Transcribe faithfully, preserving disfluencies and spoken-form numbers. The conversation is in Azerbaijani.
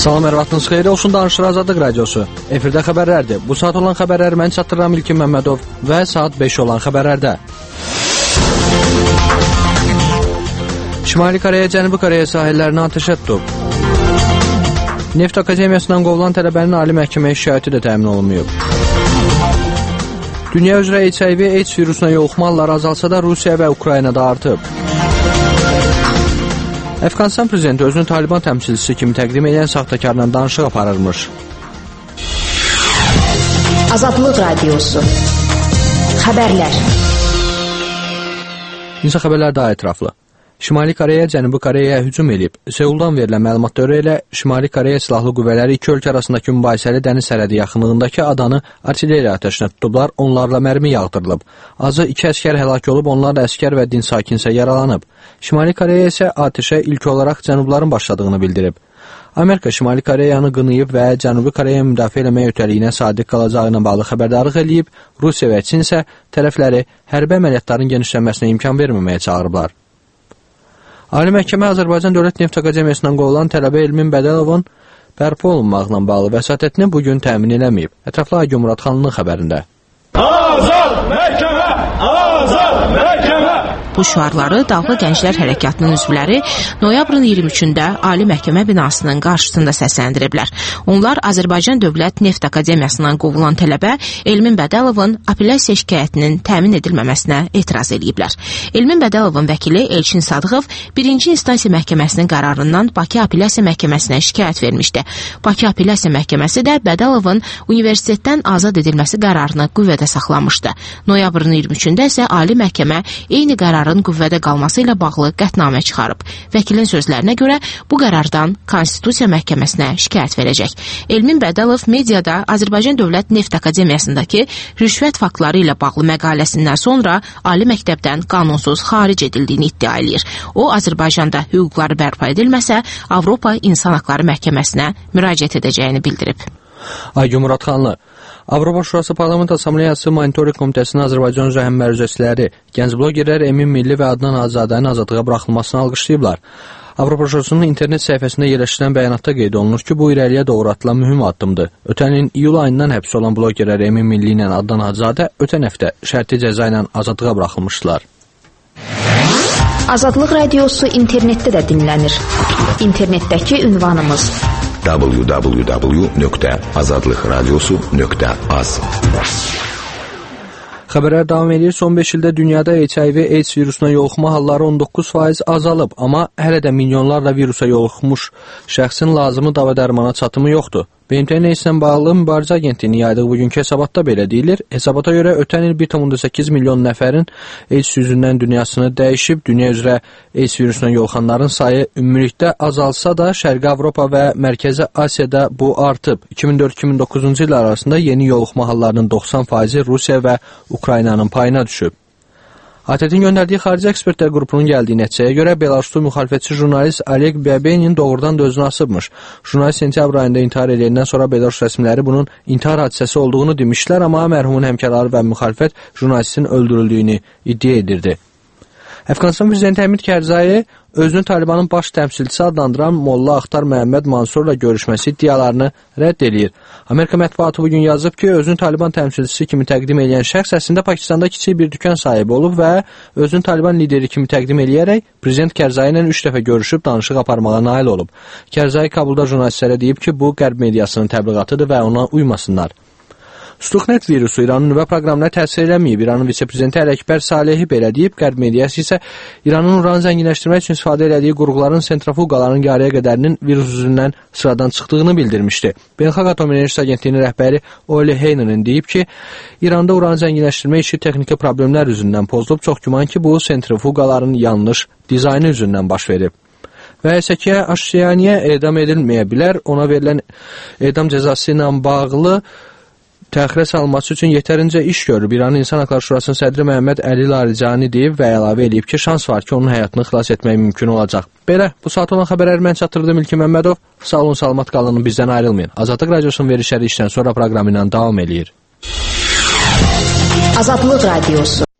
Salam, hər vaxtınız xeyir olsun, danışır Azadlıq Radiosu. Efirdə xəbərlərdir. Bu saat olan xəbərləri mən çatdırıram İlkin Məmmədov və saat beş olan xəbərlərdə. Şimali Koreya Cənubi Koreya sahillərini atəşə tutub. Neft Akademiyasından qovulan tələbənin ali məhkəməyə şikayəti də təmin olunmayıb. Dünya üzrə H I V AIDS virusuna yoluxma halları azalsa da Rusiya və Ukraynada artıb. Əfqanistan prezidenti özünü Taliban təmsilçisi kimi təqdim edən saxtakarla danışıq aparırmış. Azadlıq Radiosu. Xəbərlər. İnsan xəbərlər daha ətraflı. Şimali Koreya Cənubi Koreyaya hücum edib. Seuldan verilən məlumatlara görə ilə Şimali Koreya silahlı qüvvələri iki ölkə arasındakı mübahisəli dəniz sərhədi yaxınlığındakı adanı artilleriya atəşinə tutublar, onlarla mərmi yağdırılıb. Azı iki əskər həlak olub, onlar da əskər və din sakinsə yaralanıb. Şimali Koreya isə atəşə ilk olaraq cənubların başladığını bildirib. Amerika Şimali Koreyanı qınayıb və Cənubi Koreya müdafiə eləmək ötəliyinə sadiq qalacağına bağlı xəbərdarlıq eləyib. Rusiya və Çin isə tərəfləri hərbi əməliyyatların genişlənməsinə imkan verməməyə çağırıblar. Ali Məhkəmə Azərbaycan Dövlət Neft Akademiyasından qovulan tələbə Elmin Bədəlovun bərpa olunmaqla bağlı vəsatətini bugün təmin eləməyib. Ətraflı Aygün Muradxanlının xəbərində. Azad məhkəmə! Azad məhkəmə! Bu şüarları Dağlı Gənclər Hərəkatının üzvləri noyabrın iyirmi üçündə Ali Məhkəmə binasının qarşısında səsləndiriblər. Onlar Azərbaycan Dövlət Neft Akademiyasından qovulan tələbə Elmin Bədəlovun apellyasiya şikayətinin təmin edilməməsinə etiraz ediblər. Elmin Bədəlovun vəkili Elçin Sadıqov birinci instansiya məhkəməsinin qərarından Bakı Apellyasiya Məhkəməsinə şikayət vermişdi. Bakı Apellyasiya Məhkəməsi də Bədəlovun universitetdən azad edilməsi qərarını qüvvədə saxlamışdı. Noyabrın iyirmi üçündə isə Ali Məhkəmə eyni qərar qüvvədə qalması ilə bağlı qətnamə çıxarıb. Vəkilin sözlərinə görə bu qərardan Konstitusiya Məhkəməsinə şikayət verəcək. Elmin Bədəlov mediada Azərbaycan Dövlət Neft Akademiyasındakı rüşvət faktları ilə bağlı məqaləsindən sonra ali məktəbdən qanunsuz xaric edildiyini iddia edir. O, Azərbaycanda hüquqları bərpa edilməsə, Avropa İnsan Haqları Məhkəməsinə müraciət edəcəyini bildirib. Aygün Muradxanlı. Avropa Şurası Parlament Assambleyası Monitoring Komitəsinin Azərbaycan üzrə həmməruzəçiləri, gənc blogerlər Emin Milli və Adnan Azadənin azadlığa buraxılmasını alqışlayıblar. Avropa Şurasının internet səhifəsində yerləşdirilən bəyanatda qeyd olunur ki, bu irəliyə doğru atılan mühüm addımdır. Ötən ilin iyul ayından həbs olan blogerlər Emin Milli ilə Adnan Azadə ötən həftə şərti cəza ilə azadlığa buraxılmışdılar. Azadlıq Radiosu internetdə də dinlənir. İnternetdəki ünvanımız w w w nöqtə azadlıq radiosu nöqtə az. Xəbərlər davam edir. Son beş ildə dünyada H I V AIDS virusuna yoluxma halları on doqquz faiz azalıb, amma hələ də milyonlarla virusa yoluxmuş şəxsin lazımı dava dərmana çatımı yoxdur. B M T ilə bağlı Mübarizə Agentliyinin yaydığı bugünkü hesabatda belə deyilir. Hesabata görə ötən il bir nöqtə səkkiz milyon nəfərin AIDS yüzündən dünyasını dəyişib. Dünya üzrə AIDS virusuna yoluxanların sayı ümumilikdə azalsa da Şərqi Avropa və Mərkəzi Asiyada bu artıb. iki min dörd iki min doqquzuncu il arasında yeni yoluxma hallarının doxsan faizi Rusiya və Ukraynanın payına düşüb. A T T-in göndərdiyi xarici ekspertlər qrupunun gəldiyi nəticəyə görə Belaruslu müxalifətçi jurnalist Oleg Byabenin doğrudan da özünü asıbmış. Jurnalist sentyabr ayında intihar edəndən sonra Belarus rəsmiləri bunun intihar hadisəsi olduğunu demişlər, amma mərhumun həmkarları və müxalifət jurnalistin öldürüldüyünü iddia edirdi. Əfqanistan prezidenti Həmid Kərzayi özünü Talibanın baş təmsilçisi adlandıran Molla Axtar Məhəmməd Mansurla görüşməsi iddialarını rədd edir. Amerika mətbuatı bugün yazıb ki, özünü Taliban təmsilçisi kimi təqdim edən şəxs əslində Pakistanda kiçik bir dükan sahibi olub və özünü Taliban lideri kimi təqdim eləyərək prezident Kərzayi ilə üç dəfə görüşüb danışıq aparmağa nail olub. Kərzayi Kabulda jurnalistlərə deyib ki, bu qərb mediasının təbliğatıdır və ona uymasınlar. Stuxnet virusu İranın nüvə proqramına təsir eləməyib. İranın vitse-prezidenti Ələkbər Salehi belə deyib. Qərb mediası isə İranın uranı zənginləşdirmək üçün istifadə elədiyi qurğuların sentrifuqaların yarıya qədərinin virus üzündən sıradan çıxdığını bildirmişdi. Beynəlxalq Atom Enerjisi Agentliyinin rəhbəri Oli Heynerin deyib ki, İranda uranı zənginləşdirmək işi texniki problemlər üzündən pozulub. Çox güman ki, bu sentrifuqaların yanlış dizaynı üzündən baş verib. Və Səkiyə Aşşiyaniyə edam edilməyə bilər. Ona verilən edam cəzası ilə bağlı təxirə salınması üçün yetərincə iş görür. İranın İnsan Haqları Şurasının sədri Məhəmməd Əli Larijani deyib və əlavə edib ki, şans var ki, onun həyatını xilas etmək mümkün olacaq. Belə, bu saat olan xəbərləri mən çatdırdım İlkin Məmmədov. Sağ olun, salamat qalın, bizdən ayrılmayın. Azadlıq Radiosunun verişləri işdən sonra proqramı ilə davam eləyir. Azadlıq Radiosu.